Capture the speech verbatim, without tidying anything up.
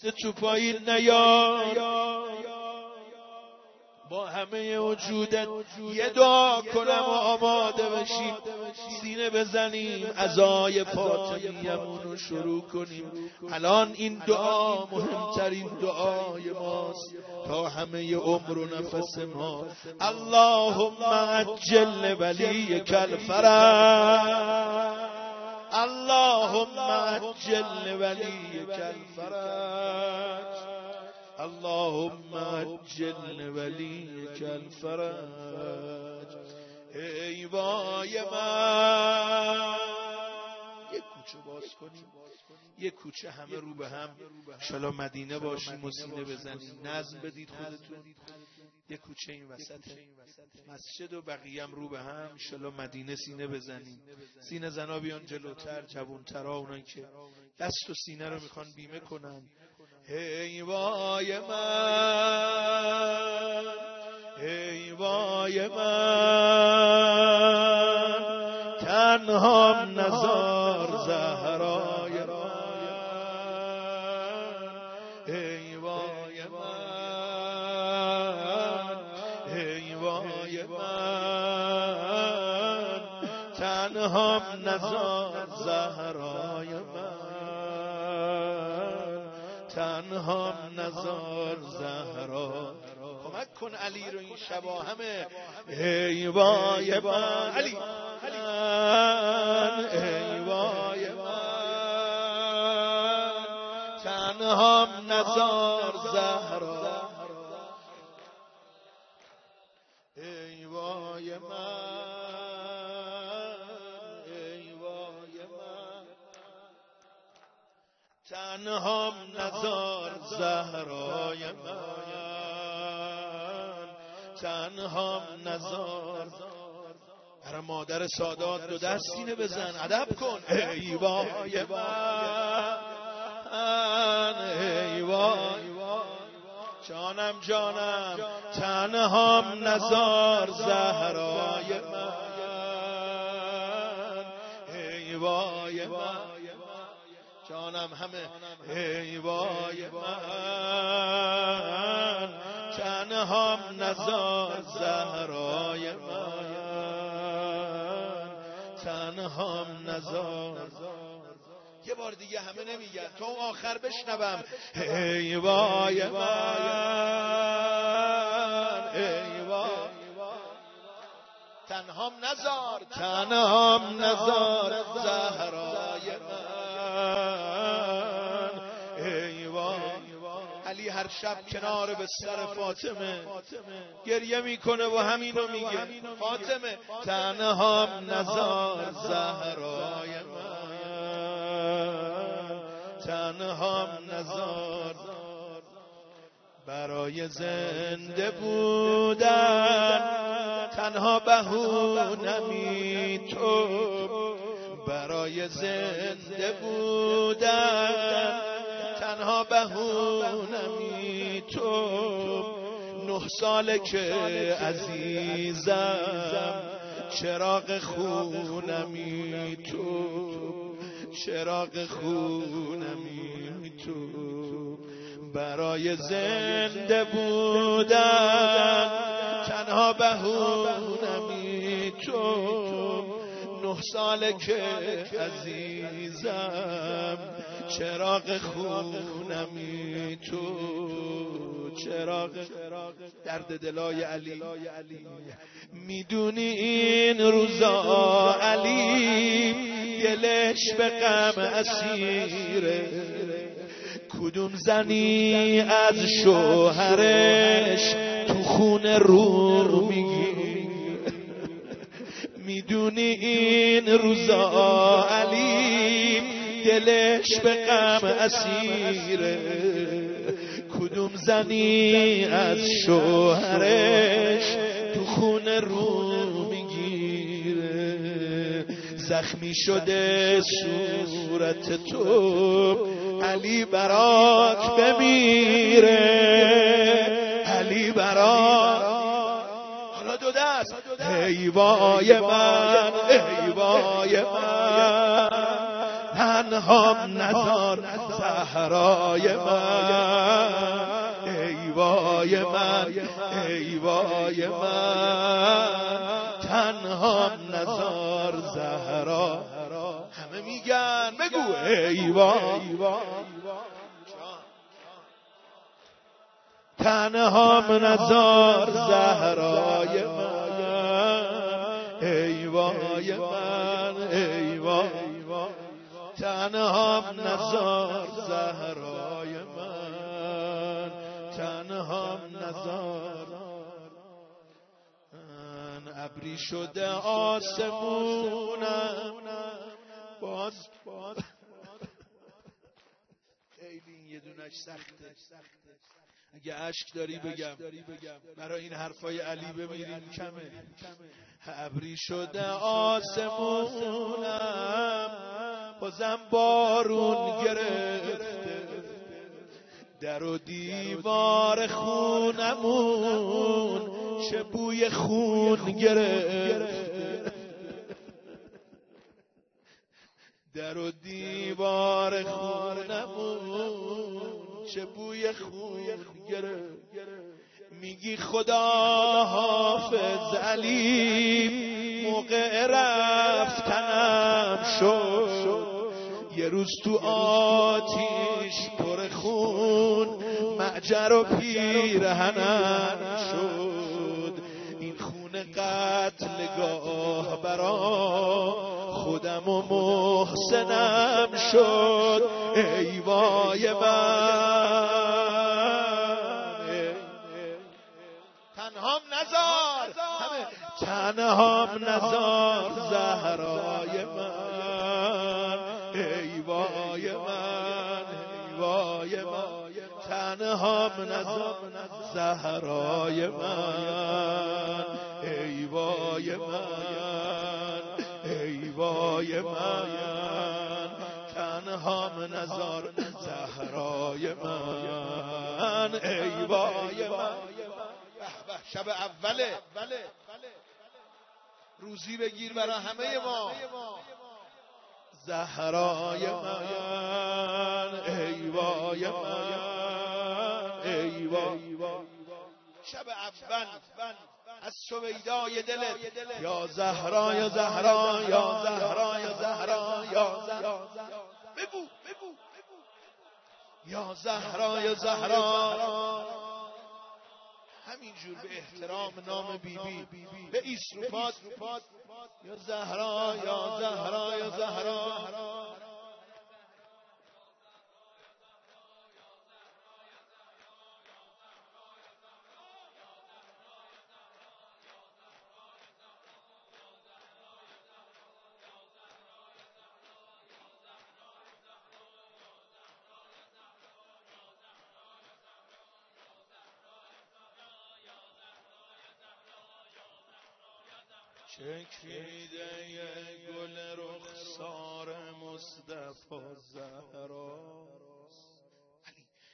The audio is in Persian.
دست تو پایین نیار، با همه وجودت یه دعا کنم و آماده بشیم سینه بزنیم عزای فاطمیمون رو شروع کنیم. الان این دعا مهمترین دعای ماست تا همه عمر و نفس ما. اللهم عجل ولیک الفرج، اللهم عجل ولیک الفرج، اللهم عجل ولیک الفرج. ای وای من، یک کوچه باز کنیم، یک کوچه همه رو به هم انشالله مدینه باشیم و سینه بزنیم. نظم بدید خودتون، یک کوچه این وسط مسجد و بقیه هم رو به هم انشالله مدینه سینه بزنیم. سینه زنا بیان جلوتر، جوانترا، اونایی که دست و سینه رو میخوان بیمه کنن. ای وای من، ای وای من، تنهام نزار زهرای من. ای وای من، ای وای من، تنهام نزار زهرای من، تنهام نزار زهرا. کمک کن علی رو این شبا همه. ای وای من، علی من، ای وای من، تنهام نزار زهرا. ای وای من، ای وای من، تنهام نزار زهرای من، تنهام نزار. برای مادر سادات دو دست سینه بزن، ادب کن. ای وای من، ای وای جانم جانم، تنهام نزار زهرای من. ای وای من جانم همه. ای وای من، تنهام نزار زهرای من، تنهام نزار. یه بار دیگه همه نمیگن تو آخر بشنوم. ای وای من، ای وای تنهام نزار، تنهام نزار زهرای من. ای وای علی هر شب کنار بستر فاطمه گریه میکنه و همینو میگه. فاطمه تنهام نزار زهرای من، تنهام نزار. برای زنده بودن تنها بهونمی تو، برای زنده بودن تنها بهونمی تو. نه ساله که عزیزم چراغ خونمی تو، چراغ خونمی تو. برای زنده بودن تنها بهونمی تو. نه ساله که عزیزم چراغ خونمی تو، چراغ. درد دلای علی میدونی این روزا علی دلش به غم اسیره. کدوم زنی از شوهرش تو خون رو میگیره. میدونی این روزا علی دلش به غم اسیره. کدوم زنی از شوهرش تو خون رو میگیره. زخمی شده صورت تو علی برات بمیره، علی برات. حالا دو دست. ای وای من، ای وای من، تنهام نزار زهرای من، ای وای من، ای وای من، تنهام نزار زهرا. همه میگن بگو ای وای، تنهام نزار زهرای من، ای وای من، ای وای، تنهام نزار زهرای من، تنهام نزار. من ابری شده آسمونم باز باز خیلی این یه دونش سخته. اگه عشق داری بگم برای این حرفای علی بمیریم کمه. ابری شده آسمونم بازم بارون گرفته، در و دیوار خونمون چه بوی خون گرفته، در و دیوار خونمون چه بوی خون گرفت. میگی خدا حافظ علی موقع رفتنم شد، یه روز تو آتیش پر خون معجر و پیرهنم شد. این خون قتلگاه برا خودم و محسنم شد، ای وای من، تنهام نزار، تنهام نزار زهرای من، ای وای من، ای وای من، تنهام نزار زهرای من، ای وای من، ای وای من، تنهام نزار زهرای من، ای وای من. شب اوله روزی بگیر برای همه ما، زهرای من، ای وای من، ای وای. شب اول از سویدای دلت یا زهرا یا زهرا یا زهرا یا زهرا یا زهرا بگو بگو یا زهرا یا زهرا. همینجور به احترام نام بیبی به ایسروپاد یا زهرا یا زهرا یا زهرا. چکیده یه گل رخسار مصطفی زهرا.